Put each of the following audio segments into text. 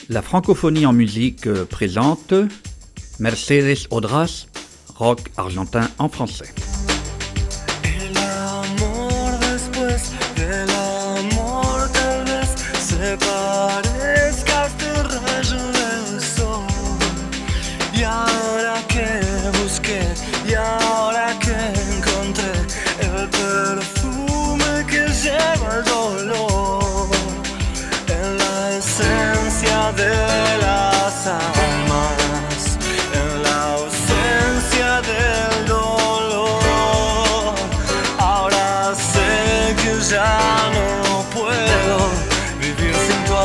La francophonie en musique présente Mercedes Audras, rock argentin en français. El amor después del amor tal vez se parezca a este rayo del sol. Y ahora que busqué, y ahora que encontré el perfume que lleva el dolor en la esencia de las almas, en la ausencia del dolor. Ahora sé que ya no puedo vivir sin tu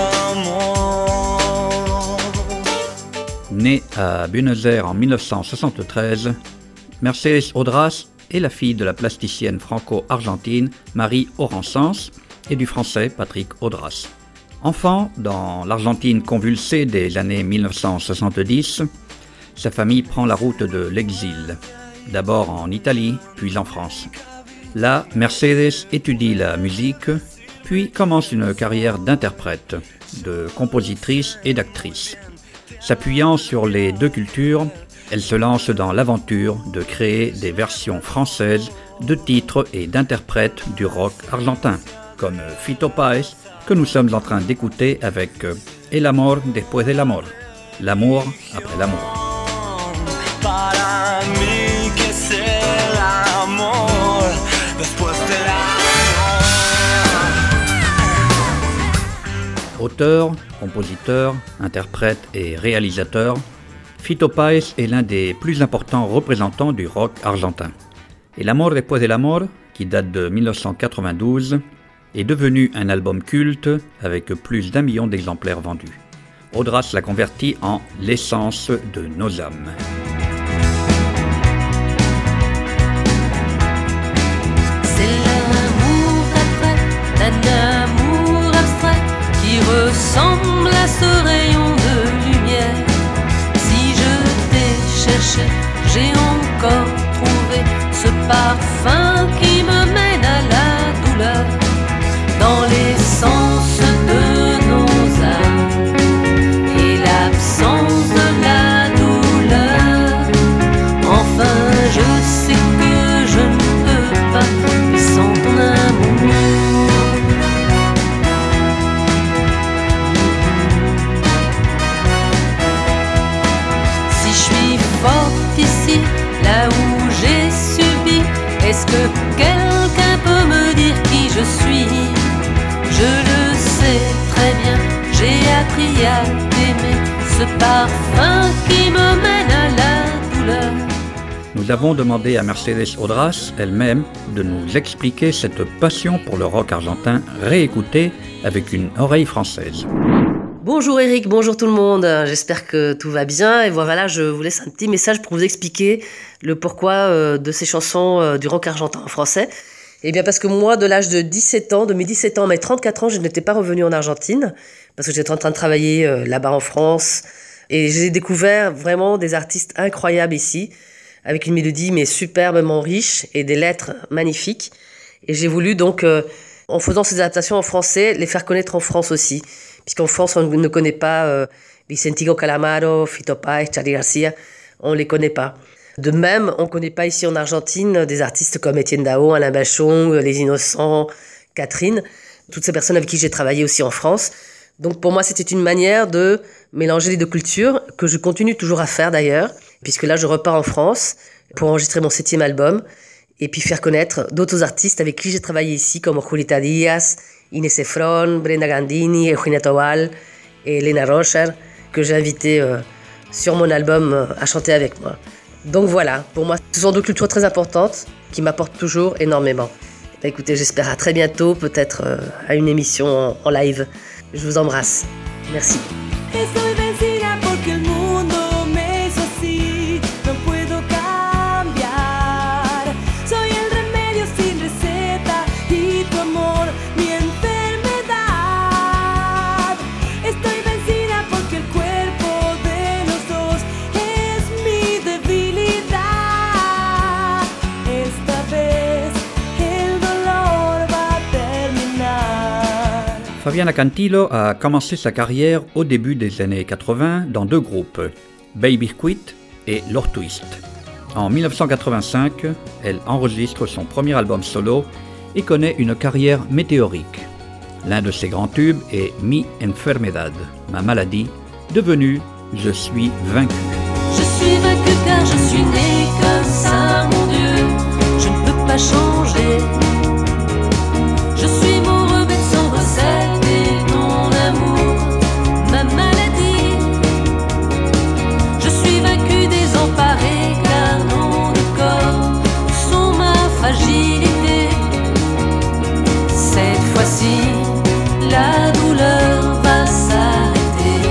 amor. Née à Buenos Aires en 1973, Mercedes Audras est la fille de la plasticienne franco-argentine Marie Orancens et du français Patrick Audras. Enfant dans l'Argentine convulsée des années 1970, sa famille prend la route de l'exil, d'abord en Italie, puis en France. Là, Mercedes étudie la musique, puis commence une carrière d'interprète, de compositrice et d'actrice. S'appuyant sur les deux cultures, elle se lance dans l'aventure de créer des versions françaises de titres et d'interprètes du rock argentin, comme Fito Páez, que nous sommes en train d'écouter avec El amor después del amor, l'amour après l'amour. Para mí que es el amor después del amor. Auteur, compositeur, interprète et réalisateur, Fito Páez est l'un des plus importants représentants du rock argentin. El amor después del amor, qui date de 1992, est devenu un album culte avec plus d'1 million d'exemplaires vendus. Audras l'a converti en l'essence de nos âmes. C'est l'amour après, un amour abstrait qui ressemble à ce rayon de lumière. Si je t'ai cherché, j'ai encore trouvé ce parfum qui me mène à la douleur. Dans l'essence de nos âmes et l'absence de la douleur. Enfin, je sais que je ne peux pas vivre sans ton amour. Si je suis forte ici, là où j'ai subi, est-ce que quelqu'un peut me dire qui je suis? Je le sais très bien, j'ai appris à t'aimer, ce parfum qui me mène à la douleur. Nous avons demandé à Mercedes Audras elle-même de nous expliquer cette passion pour le rock argentin réécoutée avec une oreille française. Bonjour Eric, bonjour tout le monde, j'espère que tout va bien et voilà, je vous laisse un petit message pour vous expliquer le pourquoi de ces chansons du rock argentin en français. Eh bien parce que moi, de l'âge de 17 ans, de mes 17 ans à mes 34 ans, je n'étais pas revenue en Argentine parce que j'étais en train de travailler là-bas en France et j'ai découvert vraiment des artistes incroyables ici avec une mélodie mais superbement riche et des lettres magnifiques et j'ai voulu donc, en faisant ces adaptations en français, les faire connaître en France aussi puisqu'en France, on ne connaît pas Vicentico Calamaro, Fito Páez, Charly Garcia, on les connaît pas. De même, on ne connaît pas ici en Argentine des artistes comme Étienne Dao, Alain Bachung, Les Innocents, Catherine, toutes ces personnes avec qui j'ai travaillé aussi en France. Donc pour moi, c'était une manière de mélanger les deux cultures, que je continue toujours à faire d'ailleurs, puisque là, je repars en France pour enregistrer mon 7e album et puis faire connaître d'autres artistes avec qui j'ai travaillé ici, comme Julieta Díaz, Inés Efron, Brenda Gandini, Eugenia Tobal et Lena Rocher, que j'ai invité sur mon album à chanter avec moi. Donc voilà, pour moi, ce sont deux cultures très importantes qui m'apportent toujours énormément. Écoutez, j'espère à très bientôt, peut-être à une émission en live. Je vous embrasse. Merci. Estoy vencida porque el mundo me hizo así, no puedo cambiar. Soy el remedio sin receta y tu amor mi enfermedad. Estoy vencida porque el cuerpo de los dos es mi debilidad. Esta vez el dolor va a terminar. Fabiana Cantilo a commencé sa carrière au début des années 80 dans deux groupes, Baby Quit et Los Twist. En 1985, elle enregistre son premier album solo et connaît une carrière météorique. L'un de ses grands tubes est Mi Enfermedad, ma maladie, devenue Je suis vaincu. Je suis vaincu car je suis né comme ça, mon Dieu, je ne peux pas changer. Je suis mon remède sans recette et mon amour, ma maladie. Je suis vaincu désemparé car non de corps sont ma fragilité. Cette fois-ci, la douleur va s'arrêter.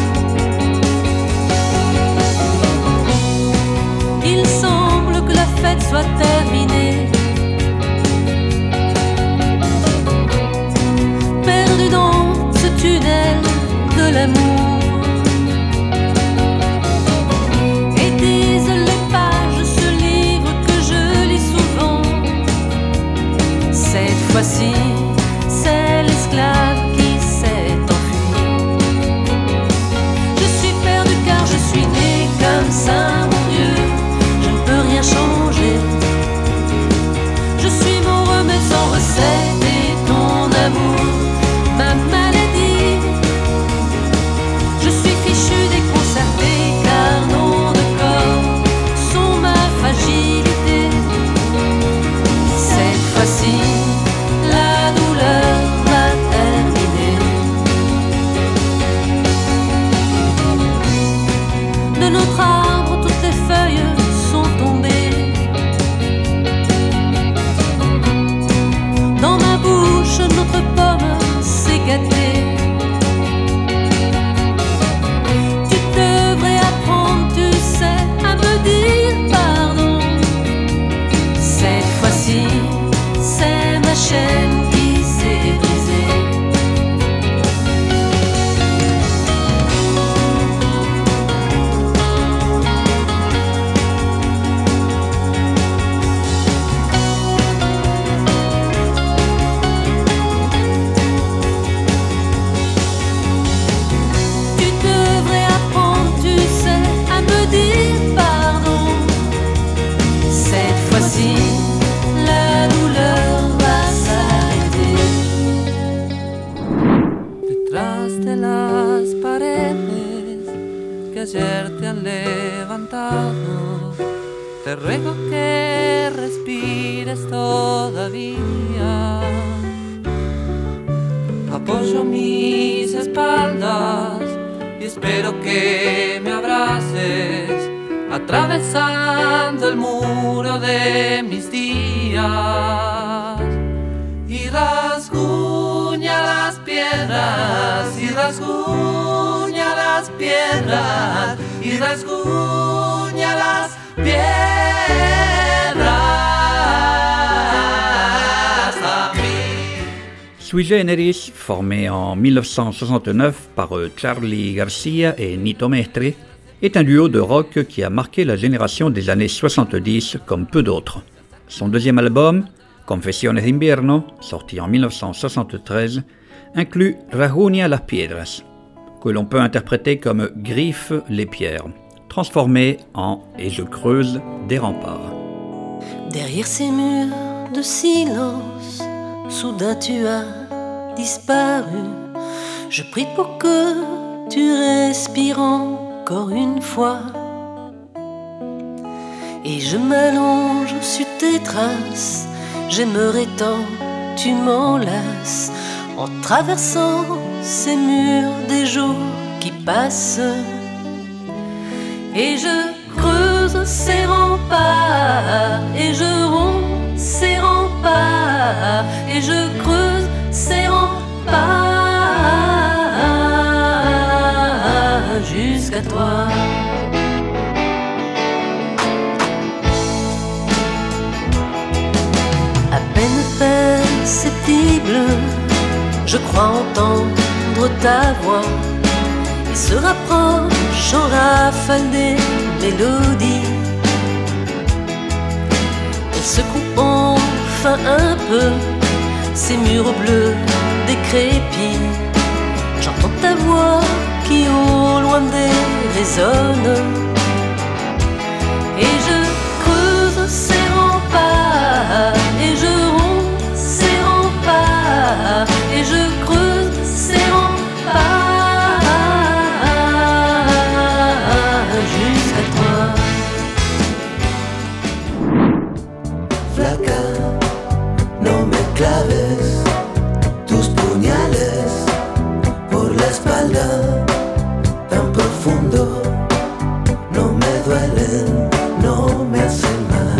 Il semble que la fête soit terminée. Perdu dans ce tunnel de l'amour. Et disent les pages, ce livre que je lis souvent. Cette fois-ci, c'est l'esclave qui s'est enfui. Je suis perdu car je suis né comme ça, mon Dieu, je ne peux rien changer. Je suis mon remède sans recette et ton amour, ma maladie. Je suis fichu, déconcerté car non de corps sont ma fragilité. Cette fois-ci, la douleur va terminer. De notre arbre, toutes les feuilles sont tombées. Dans ma bouche, notre pomme s'est gâtée. Tu devrais apprendre, tu sais, à me dire pardon. Cette fois-ci, c'est ma chaîne qui s'est brisée. Tu devrais apprendre, tu sais, à me dire pardon. Cette fois-ci, la douleur va s'arrêter. Detrás de las paredes que ayer te han levantado, te ruego que respires todavía. Apoyo mis espaldas y espero que me abraces, atravesando el muro de mis días. Y rasguña las piedras, y rasguña las piedras, y rasguña las piedras a mí. Sui Generis, formé en 1969 par Charly Garcia et Nito Mestre, est un duo de rock qui a marqué la génération des années 70 comme peu d'autres. Son deuxième album, Confesiones de Invierno, sorti en 1973, inclut Rasguña las Piedras, que l'on peut interpréter comme Griffe les pierres, transformé en Et je creuse des remparts. Derrière ces murs de silence, soudain tu as disparu. Je prie pour que tu respires encore une fois. Et je m'allonge sur tes traces. J'aimerais tant tu m'enlaces en traversant ces murs des jours qui passent. Et je creuse ces remparts, et je romps ces remparts, et je creuse ces remparts jusqu'à toi. À peine perceptible, je crois entendre ta voix. Et se rapproche en rafale des mélodies. Elle secoue enfin un peu ces murs bleus décrépit. J'entends ta voix qui au loin résonne. Et je creuse ces remparts, et je romps ces remparts, et je creuse ces remparts jusqu'à toi. Flaca, no me claves tus puñales por la espalda tan profundo. No me duelen, no me hacen mal.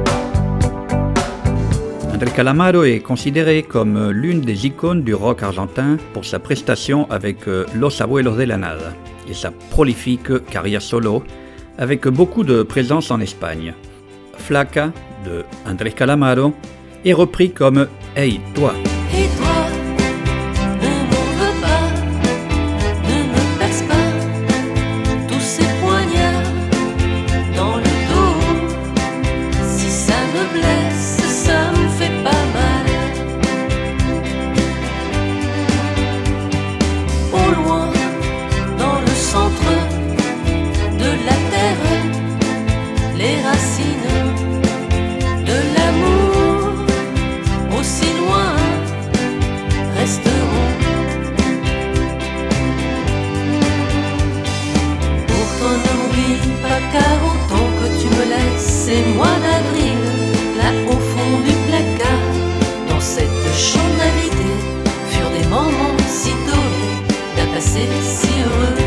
Andrés Calamaro est considéré comme l'une des icônes du rock argentin pour sa prestation avec Los Abuelos de la Nada et sa prolifique carrière solo avec beaucoup de présence en Espagne. Flaca de Andrés Calamaro est repris comme Hey toi. Et toi, ne m'en veux pas, ne me perce pas tous ces poignards dans le dos. Si ça me blesse, ça me fait pas mal. Au loin, dans le centre de la terre, les racines de l'amour aussi loin resteront. Pourtant ne m'oublie pas, car autant que tu me laisses ces mois d'avril, là au fond du placard, dans cette chambre habitée, furent des moments si dorés, d'un passé si heureux.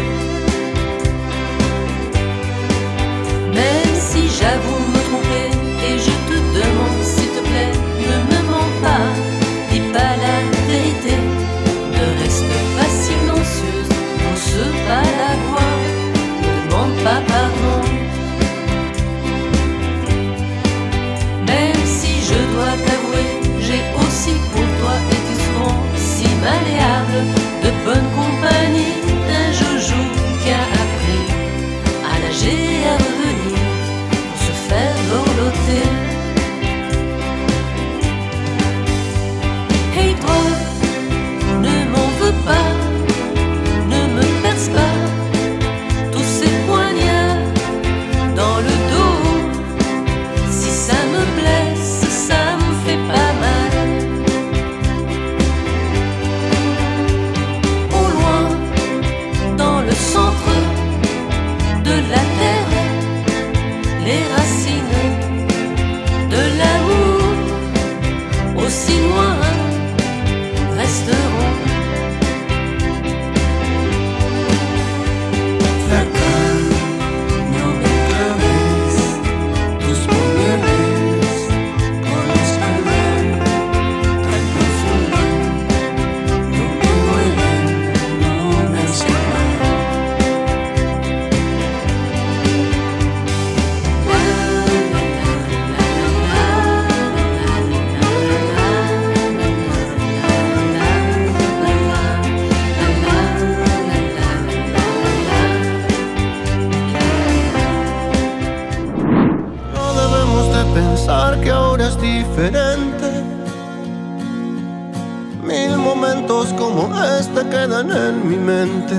Même si j'avoue me tromper, et je te demande s'il te plaît, ne me mens pas, dis pas la vérité, ne reste pas silencieuse, n'ose pas la voix, ne demande pas pardon. Même si je dois t'avouer, j'ai aussi pour toi été souvent si malléable, de bonne compagnie, un joujou qui a appris à nager et à revenir pour se faire dorloter. Hey toi, ne m'en veux pas, ne me perce pas tous ces poignards dans le dos. Si ça me blesse, ça me fait pas mal. Au loin, dans le centre de la terre, les racines de l'amour aussi loin resteront. Flaca, no me claves tus puñales por la espalda tan profunda. No me duelen, no me hacen mal. No debemos de pensar que ahora es diferente. Mil momentos como este quedan en mi mente.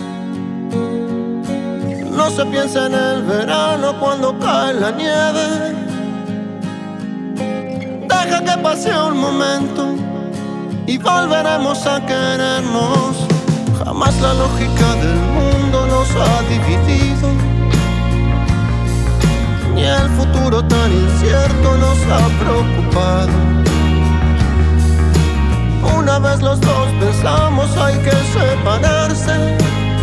No se piensa en el verano cuando cae la nieve. Deja que pase un momento y volveremos a querernos. Jamás la lógica del mundo nos ha dividido, ni el futuro tan incierto nos ha preocupado. Una vez los dos pensamos hay que separarse,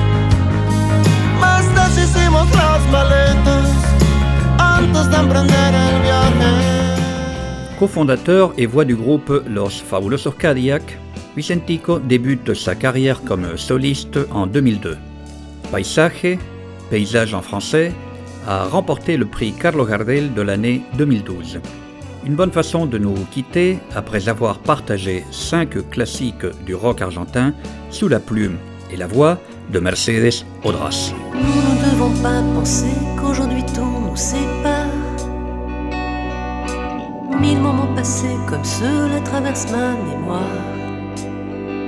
más deshicimos las maletas antes de emprender el viaje. Cofondateur et voix du groupe Los Fabulosos Cadillacs, Vicentico débute sa carrière comme soliste en 2002. Paisaje, paysage en français, a remporté le prix Carlos Gardel de l'année 2012. Une bonne façon de nous quitter après avoir partagé 5 classiques du rock argentin sous la plume et la voix de Mercedes Odrás. Nous ne devons pas penser qu'aujourd'hui tout nous sépare. 1000 moments passés comme cela traversent ma mémoire.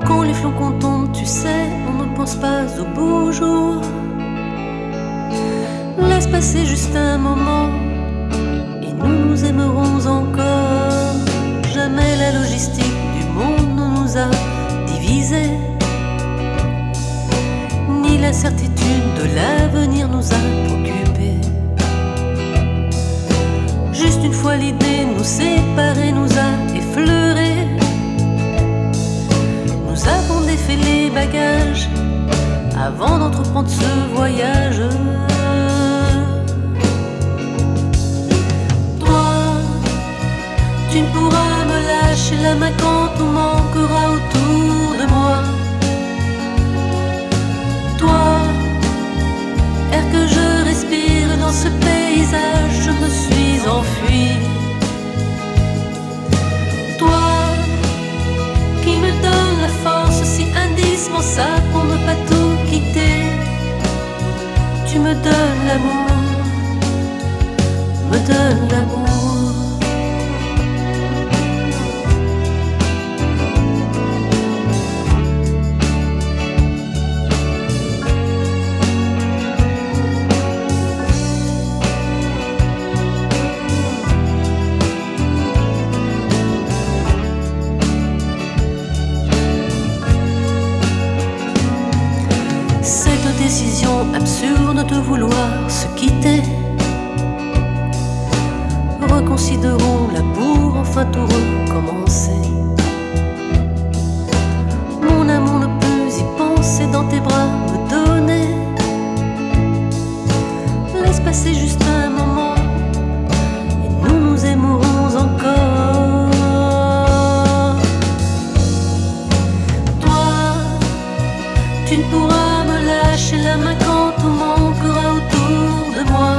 Quand les flocons tombent, tu sais, on ne pense pas au beau jour. Laisse passer juste un moment et nous nous aimerons encore. Jamais la logistique du monde ne nous a divisés, ni l'incertitude de l'avenir nous a préoccupés. Juste une fois l'idée nous séparer nous a effleurés. Nous avons défait les bagages avant d'entreprendre ce voyage. Toi, tu ne pourras me lâcher la main quand tout manquera autour de moi. Toi, air que je respire dans ce paysage, je me suis enfui. Toi, qui me donne la force si indispensable pour ne pas tout quitter. Tu me donnes l'amour, me donnes l'amour. Décision absurde de vouloir se quitter. Reconsidérons la bourre, enfin tout recommencer. Mon amour ne peut y penser, dans tes bras me donner. Laisse passer juste un moment et nous nous aimerons encore. Toi, tu ne pourras lâcher la main quand tout manquera autour de moi.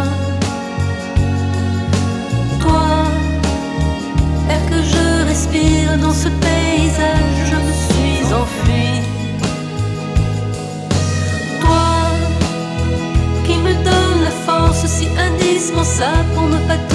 Toi, air que je respire dans ce paysage, je me suis enfui. Toi, qui me donne la force si indispensable pour ne pas